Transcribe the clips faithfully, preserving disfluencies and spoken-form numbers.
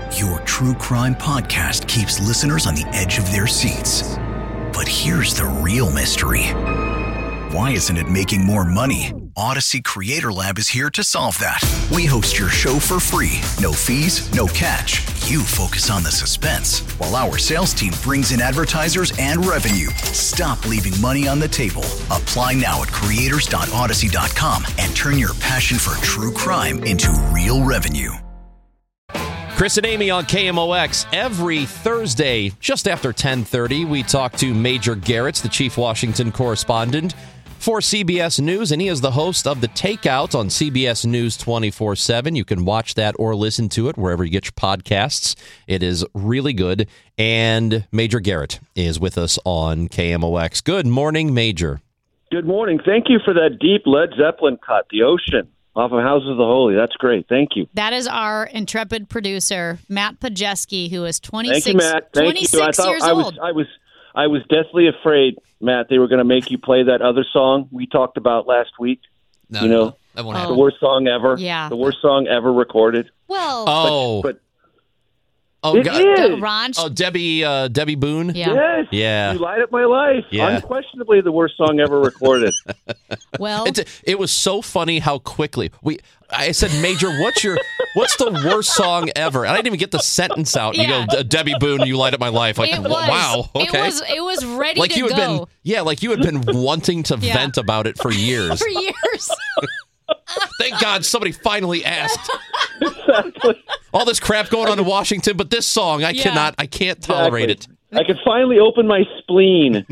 Your true crime podcast keeps listeners on the edge of their seats. But here's the real mystery. Why isn't it making more money? Odyssey Creator Lab is here to solve that. We host your show for free. No fees, no catch. You focus on the suspense, while our sales team brings in advertisers and revenue. Stop leaving money on the table. Apply now at creators dot odyssey dot com and turn your passion for true crime into real revenue. Chris and Amy on K M O X. Every Thursday, just after ten thirty, we talk to Major Garrett, the Chief Washington correspondent for C B S News, and he is the host of The Takeout on C B S News twenty-four seven. You can watch that or listen to it wherever you get your podcasts. It is really good. And Major Garrett is with us on K M O X. Good morning, Major. Good morning. Thank you for that deep Led Zeppelin cut, The Ocean, off of Houses of the Holy. That's great. Thank you. That is our intrepid producer, Matt Pajeski, who is twenty-six, Thank you, Matt. Thank twenty-six you. I thought years I was, old. I was, I was deathly afraid, Matt, they were going to make you play that other song we talked about last week. No, you know, no, that won't Oh. happen. the worst song ever. Yeah. The worst song ever recorded. Well, Oh, But oh, it God. is. Ron. Oh, Debbie, uh, Debbie Boone. Yeah. Yes. Yeah. You light up my life. Yeah. Unquestionably the worst song ever recorded. Well, It's, it was so funny how quickly we. I said, Major, what's your what's the worst song ever? And I didn't even get the sentence out. Yeah. You go, Debbie Boone, you light up my life. Like, it was. wow, okay. It was. It was ready like to you had go been, yeah, like you had been wanting to Yeah. vent about it for years. for years. Thank God somebody finally asked. Exactly. All this crap going on in Washington, but this song, I Yeah. cannot, I can't tolerate Exactly. it. I could finally open my spleen.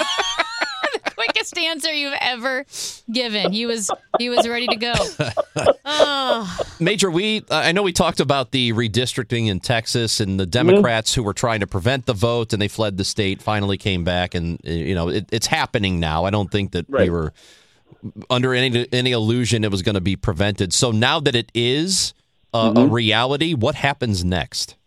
Quickest answer you've ever given. He was. He was ready to go. Oh. Major, we uh, I know we talked about the redistricting in Texas and the Democrats Mm-hmm. who were trying to prevent the vote and they fled the state, finally came back, and uh, you know it, it's happening now. I don't think that we Right. were under any any illusion it was going to be prevented. So now that it is uh, Mm-hmm. a reality, what happens next?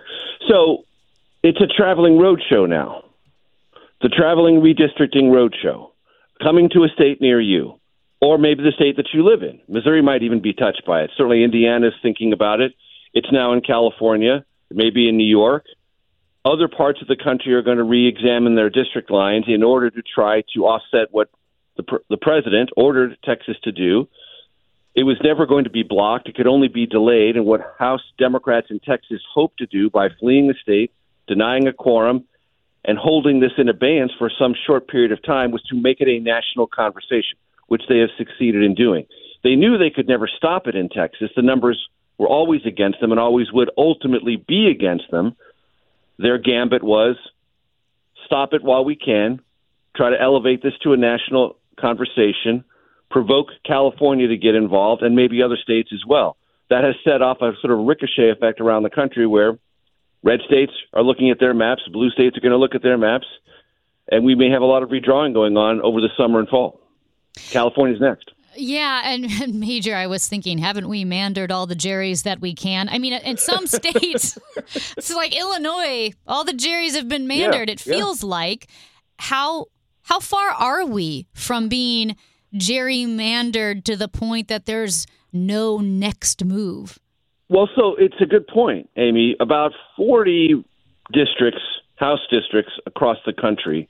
So it's a traveling roadshow now. The traveling redistricting roadshow coming to a state near you, or maybe the state that you live in. Missouri might even be touched by it. Certainly Indiana's thinking about it. It's now in California. It may be in New York. Other parts of the country are going to re-examine their district lines in order to try to offset what the, pr- the president ordered Texas to do. It was never going to be blocked. It could only be delayed. And what House Democrats in Texas hope to do by fleeing the state, denying a quorum, and holding this in abeyance for some short period of time was to make it a national conversation, which they have succeeded in doing. They knew they could never stop it in Texas. The numbers were always against them and always would ultimately be against them. Their gambit was stop it while we can, try to elevate this to a national conversation, provoke California to get involved, and maybe other states as well. That has set off a sort of ricochet effect around the country where red states are looking at their maps, blue states are going to look at their maps, and we may have a lot of redrawing going on over the summer and fall. California's next. Yeah, and, and Major, I was thinking, haven't we mandered all the Jerrys that we can? I mean, in some states, it's like Illinois, all the Jerrys have been mandered. Yeah, it feels yeah. like. How how far are we from being gerrymandered to the point that there's no next move? Well, so it's a good point, Amy. About forty districts, House districts across the country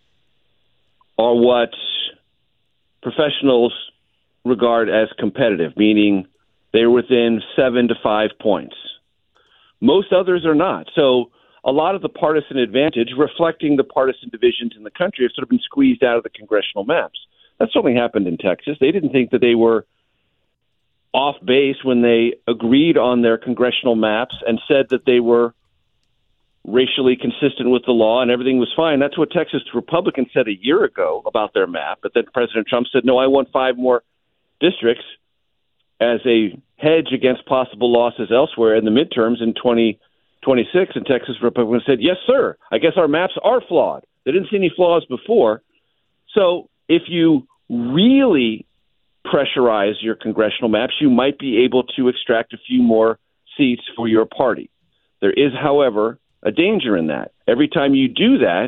are what professionals regard as competitive, meaning they're within seven to five points. Most others are not. So a lot of the partisan advantage, reflecting the partisan divisions in the country, have sort of been squeezed out of the congressional maps. That certainly happened in Texas. They didn't think that they were off base when they agreed on their congressional maps and said that they were racially consistent with the law and everything was fine. That's what Texas Republicans said a year ago about their map. But then President Trump said, no, I want five more districts as a hedge against possible losses elsewhere in the midterms in twenty twenty-six. And Texas Republicans said, yes, sir. I guess our maps are flawed. They didn't see any flaws before. So if you really pressurize your congressional maps, you might be able to extract a few more seats for your party. There is, however, a danger in that. Every time you do that,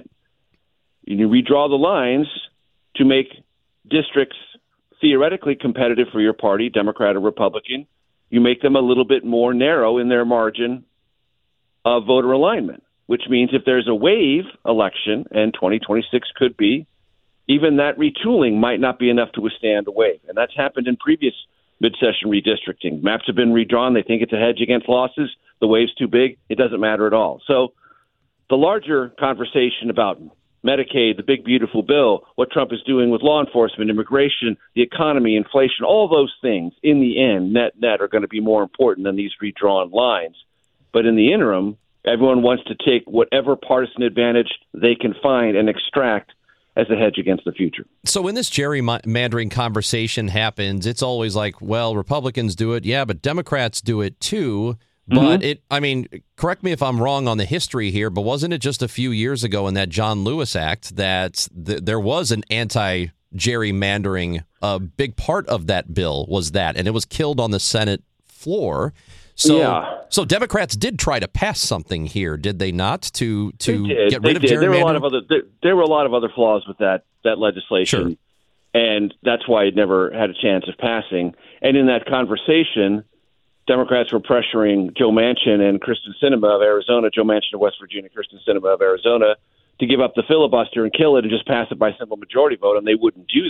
you redraw the lines to make districts theoretically competitive for your party, Democrat or Republican. You make them a little bit more narrow in their margin of voter alignment, which means if there's a wave election, and twenty twenty-six could be, even that retooling might not be enough to withstand a wave. And that's happened in previous mid-session redistricting. Maps have been redrawn. They think it's a hedge against losses. The wave's too big. It doesn't matter at all. So the larger conversation about Medicaid, the big, beautiful bill, what Trump is doing with law enforcement, immigration, the economy, inflation, all those things, in the end, net, net, are going to be more important than these redrawn lines. But in the interim, everyone wants to take whatever partisan advantage they can find and extract as a hedge against the future. So when this gerrymandering conversation happens, it's always like, well, Republicans do it, yeah, but Democrats do it too. But mm-hmm. it, I mean, correct me if I'm wrong on the history here, but wasn't it just a few years ago in that John Lewis Act that th- there was an anti-gerrymandering? A big part of that bill was that, and it was killed on the Senate floor. So, yeah. so Democrats did try to pass something here, did they not? To to get they rid of did. gerrymandering. There were a lot of other there, there were a lot of other flaws with that that legislation, sure. and that's why it never had a chance of passing. And in that conversation, Democrats were pressuring Joe Manchin and Kyrsten Sinema of Arizona, Joe Manchin of West Virginia, Kyrsten Sinema of Arizona, to give up the filibuster and kill it and just pass it by simple majority vote, and they wouldn't do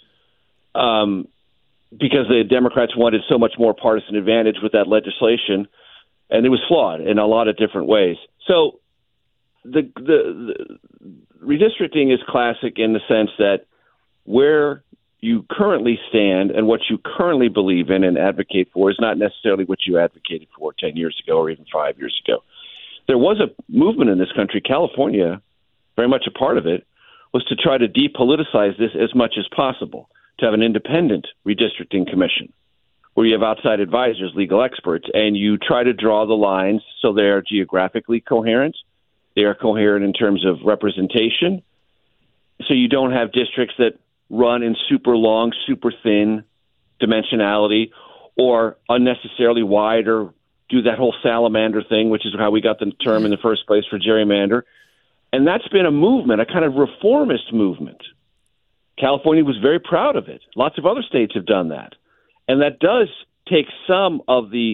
that um, because the Democrats wanted so much more partisan advantage with that legislation, and it was flawed in a lot of different ways. So the, the, the redistricting is classic in the sense that where you currently stand and what you currently believe in and advocate for is not necessarily what you advocated for ten years ago or even five years ago. There was a movement in this country, California, very much a part of it, was to try to depoliticize this as much as possible, to have an independent redistricting commission where you have outside advisors, legal experts, and you try to draw the lines so they are geographically coherent. They are coherent in terms of representation. So you don't have districts that run in super long, super thin dimensionality or unnecessarily wide or do that whole salamander thing, which is how we got the term in the first place for gerrymander. And that's been a movement, a kind of reformist movement. California was very proud of it. Lots of other states have done that. And that does take some of the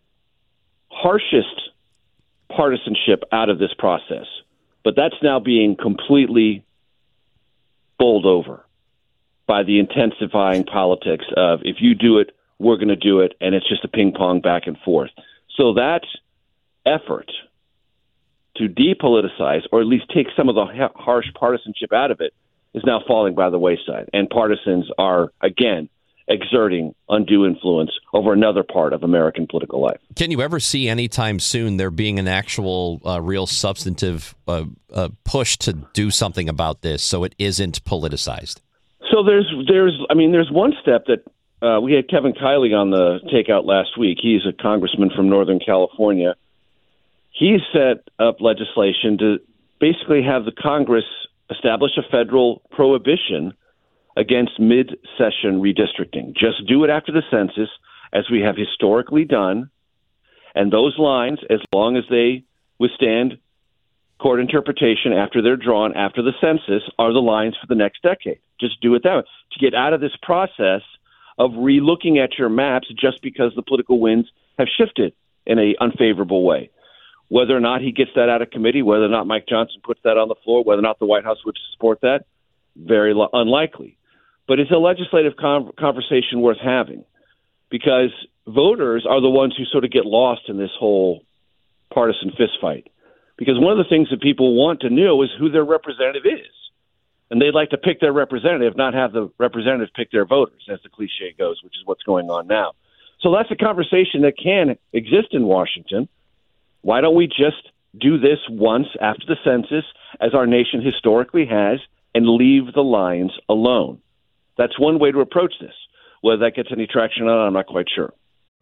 harshest partisanship out of this process. But that's now being completely bowled over by the intensifying politics of if you do it, we're going to do it, and it's just a ping pong back and forth. So that effort to depoliticize, or at least take some of the ha- harsh partisanship out of it, is now falling by the wayside. And partisans are, again, exerting undue influence over another part of American political life. Can you ever see anytime soon there being an actual, uh, real substantive uh, uh, push to do something about this so it isn't politicized? So there's, there's, I mean, there's one step that uh, we had Kevin Kiley on the takeout last week. He's a congressman from Northern California. He set up legislation to basically have the Congress establish a federal prohibition against mid-session redistricting. Just do it after the census, as we have historically done, and those lines, as long as they withstand court interpretation after they're drawn after the census, are the lines for the next decade. Just do it that way. To get out of this process of re-looking at your maps just because the political winds have shifted in an unfavorable way. Whether or not he gets that out of committee, whether or not Mike Johnson puts that on the floor, whether or not the White House would support that, very lo- unlikely. But it's a legislative con- conversation worth having because voters are the ones who sort of get lost in this whole partisan fistfight. Because one of the things that people want to know is who their representative is. And they'd like to pick their representative, not have the representative pick their voters, as the cliche goes, which is what's going on now. So that's a conversation that can exist in Washington. Why don't we just do this once after the census, as our nation historically has, and leave the lines alone? That's one way to approach this. Whether that gets any traction or not, I'm not quite sure.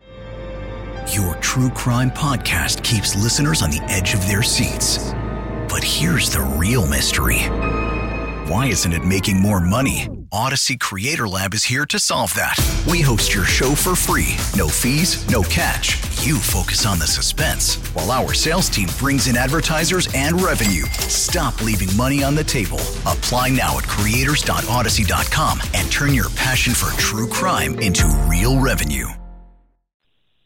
Your true crime podcast keeps listeners on the edge of their seats. But here's the real mystery. Why isn't it making more money? Odyssey Creator Lab is here to solve that. We host your show for free. No fees, no catch. You focus on the suspense, while our sales team brings in advertisers and revenue. Stop leaving money on the table. Apply now at creators dot odyssey dot com and turn your passion for true crime into real revenue.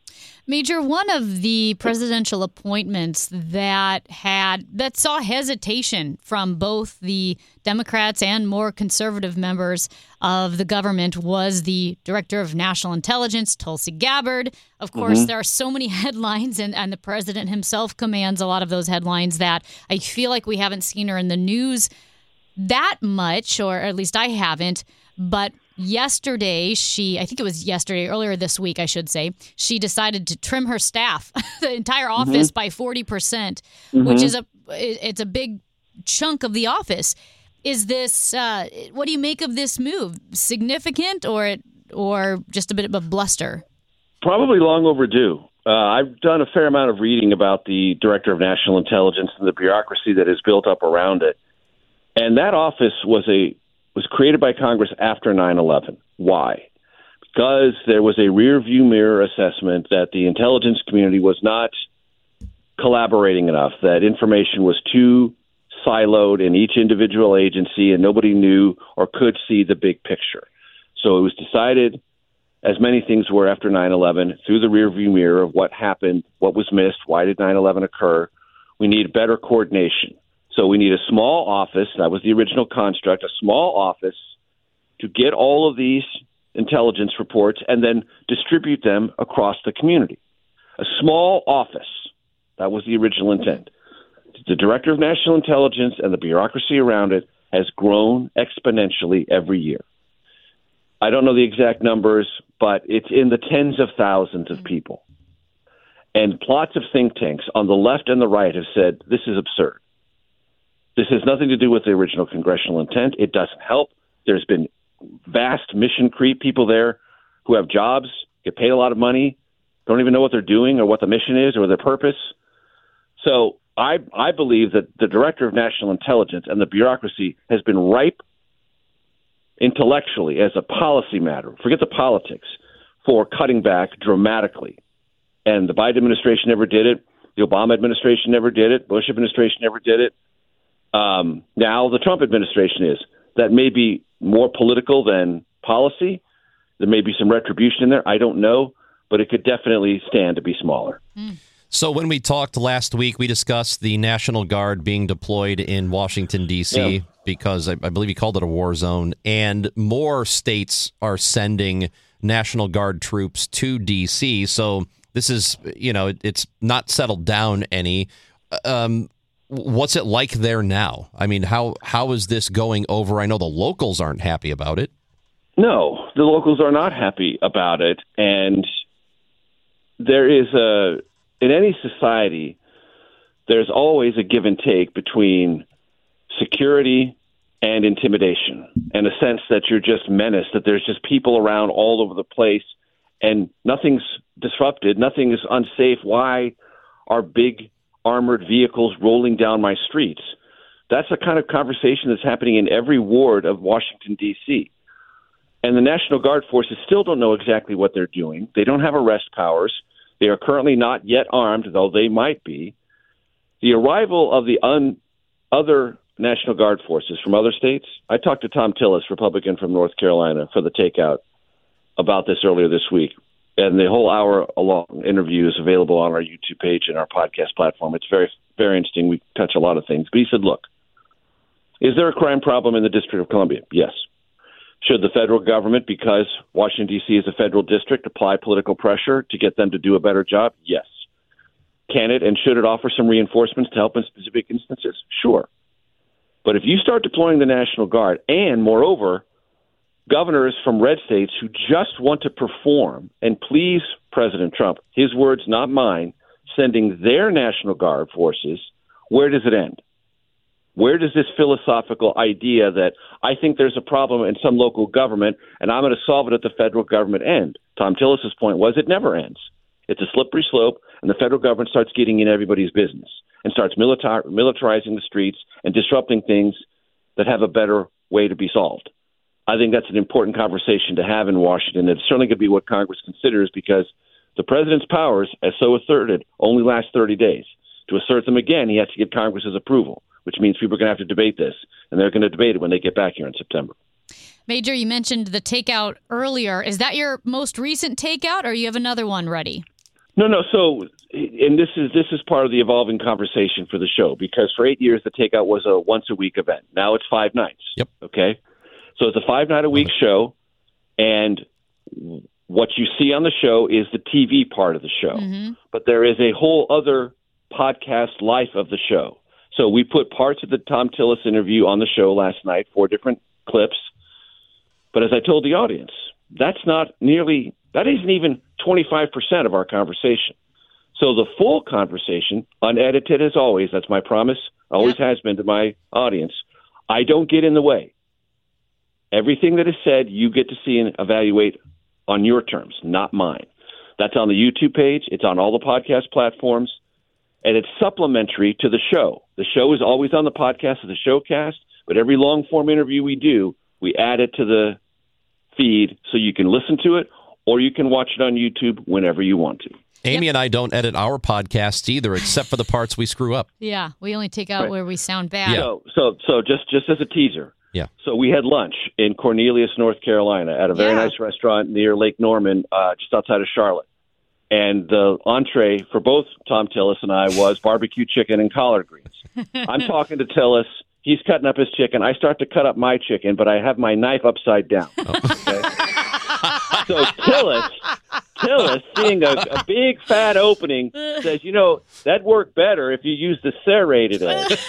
Major, one of the presidential appointments that had that saw hesitation from both the Democrats and more conservative members of the government was the Director of National Intelligence, Tulsi Gabbard. Of course, mm-hmm. there are so many headlines, and, and the president himself commands a lot of those headlines that I feel like we haven't seen her in the news that much, or at least I haven't. But yesterday, she, I think it was yesterday, earlier this week, I should say, she decided to trim her staff, the entire office, mm-hmm. by forty percent, mm-hmm. which is a, it's a big chunk of the office. Is this, uh, what do you make of this move? Significant or, or just a bit of a bluster? Probably long overdue. Uh, I've done a fair amount of reading about the Director of National Intelligence and the bureaucracy that is built up around it. And that office was a was created by Congress after nine eleven. Why? Because there was a rear view mirror assessment that the intelligence community was not collaborating enough, that information was too siloed in each individual agency and nobody knew or could see the big picture. So it was decided, as many things were after nine eleven, through the rear view mirror of what happened, what was missed, why did nine eleven occur. We need better coordination. So we need a small office, that was the original construct, a small office to get all of these intelligence reports and then distribute them across the community. A small office, that was the original intent. The Director of National Intelligence and the bureaucracy around it has grown exponentially every year. I don't know the exact numbers, but it's in the tens of thousands of people. And lots of think tanks on the left and the right have said, this is absurd. This has nothing to do with the original congressional intent. It doesn't help. There's been vast mission creep, people there who have jobs, get paid a lot of money, don't even know what they're doing or what the mission is or their purpose. So I, I believe that the Director of National Intelligence and the bureaucracy has been ripe intellectually as a policy matter, forget the politics, for cutting back dramatically. And the Biden administration never did it. The Obama administration never did it. Bush administration never did it. Um, now the Trump administration is. That may be more political than policy. There may be some retribution in there. I don't know, but it could definitely stand to be smaller. Mm. So when we talked last week, we discussed the National Guard being deployed in Washington, D C, yeah. because I, I believe you called it a war zone, and more states are sending National Guard troops to D C. So this is, you know, it, it's not settled down any. Um, what's it like there now? I mean, how how is this going over? I know the locals aren't happy about it. No, the locals are not happy about it. And there is a, in any society, there's always a give and take between security and intimidation, and a sense that you're just menaced, that there's just people around all over the place and nothing's disrupted, nothing is unsafe. Why are big armored vehicles rolling down my streets? That's the kind of conversation that's happening in every ward of Washington, D C. And the National Guard forces still don't know exactly what they're doing. They don't have arrest powers. They are currently not yet armed, though they might be. The arrival of the un- other National Guard forces from other states, I talked to Tom Tillis, Republican from North Carolina, for the takeout about this earlier this week. And the whole hour-long interview is available on our YouTube page and our podcast platform. It's very, very interesting. We touch a lot of things. But he said, look, is there a crime problem in the District of Columbia? Yes. Should the federal government, because Washington, D C is a federal district, apply political pressure to get them to do a better job? Yes. Can it and should it offer some reinforcements to help in specific instances? Sure. But if you start deploying the National Guard, and moreover, governors from red states who just want to perform and please President Trump, his words, not mine, sending their National Guard forces, where does it end? Where does this philosophical idea that I think there's a problem in some local government and I'm going to solve it at the federal government end? Tom Tillis's point was it never ends. It's a slippery slope, and the federal government starts getting in everybody's business and starts militar- militarizing the streets and disrupting things that have a better way to be solved. I think that's an important conversation to have in Washington. It's certainly going to be what Congress considers, because the president's powers, as so asserted, only last thirty days. To assert them again, he has to get Congress's approval, which means people are going to have to debate this, and they're going to debate it when they get back here in September. Major, you mentioned the takeout earlier. Is that your most recent takeout, or you have another one ready? No, no. So, and this is this is part of the evolving conversation for the show, because for eight years the Takeout was a once a week event. Now it's five nights. Yep. Okay. So it's a five night a week show, and what you see on the show is the T V part of the show. Mm-hmm. But there is a whole other podcast life of the show. So we put parts of the Thom Tillis interview on the show last night, four different clips. But as I told the audience, that's not nearly, that isn't even twenty-five percent of our conversation. So the full conversation, unedited as always, that's my promise, always yep. has been to my audience, I don't get in the way. Everything that is said, you get to see and evaluate on your terms, not mine. That's on the YouTube page. It's on all the podcast platforms. And it's supplementary to the show. The show is always on the podcast of the Showcast, but every long-form interview we do, we add it to the feed so you can listen to it, or you can watch it on YouTube whenever you want to. Amy yep. and I don't edit our podcast either, except for the parts we screw up. Yeah, we only take out right. where we sound bad. Yeah. So, so, so just, just as a teaser. Yeah. So we had lunch in Cornelius, North Carolina, at a very yeah. nice restaurant near Lake Norman, uh, just outside of Charlotte. And the entree for both Thom Tillis and I was barbecue chicken and collard greens. I'm talking to Tillis. He's cutting up his chicken. I start to cut up my chicken, but I have my knife upside down. Okay? So Tillis, Tillis, seeing a, a big fat opening, says, you know, that'd work better if you used the serrated edge.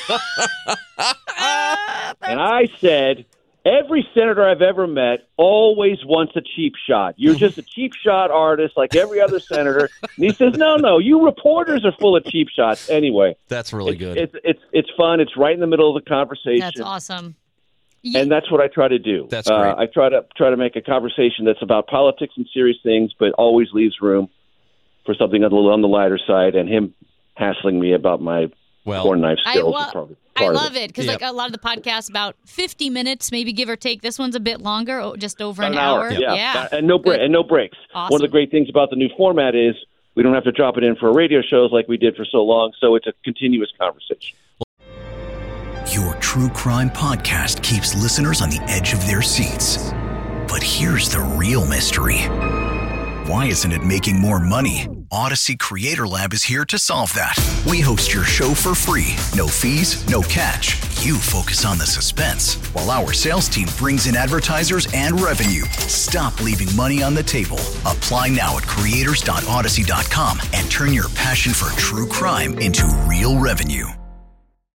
And I said, every senator I've ever met always wants a cheap shot. You're just a cheap shot artist like every other senator. And he says, no, no, you reporters are full of cheap shots. Anyway. That's really it's, good. It's, it's, it's fun. It's right in the middle of the conversation. That's awesome. And that's what I try to do. That's great. Uh, I try to try to make a conversation that's about politics and serious things, but always leaves room for something on the, on the lighter side, and him hassling me about my well, corn knife skills. I, is probably I part love of it. it because Yep. like a lot of the podcasts about fifty minutes, maybe give or take. This one's a bit longer, oh, just over an, an hour. hour. Yeah, yeah. and no break and no breaks. Awesome. One of the great things about the new format is we don't have to drop it in for radio shows like we did for so long, so it's a continuous conversation. Your true crime podcast keeps listeners on the edge of their seats. But here's the real mystery. Why isn't it making more money? Odyssey Creator Lab is here to solve that. We host your show for free. No fees, no catch. You focus on the suspense, while our sales team brings in advertisers and revenue. Stop leaving money on the table. Apply now at creators dot odyssey dot com and turn your passion for true crime into real revenue.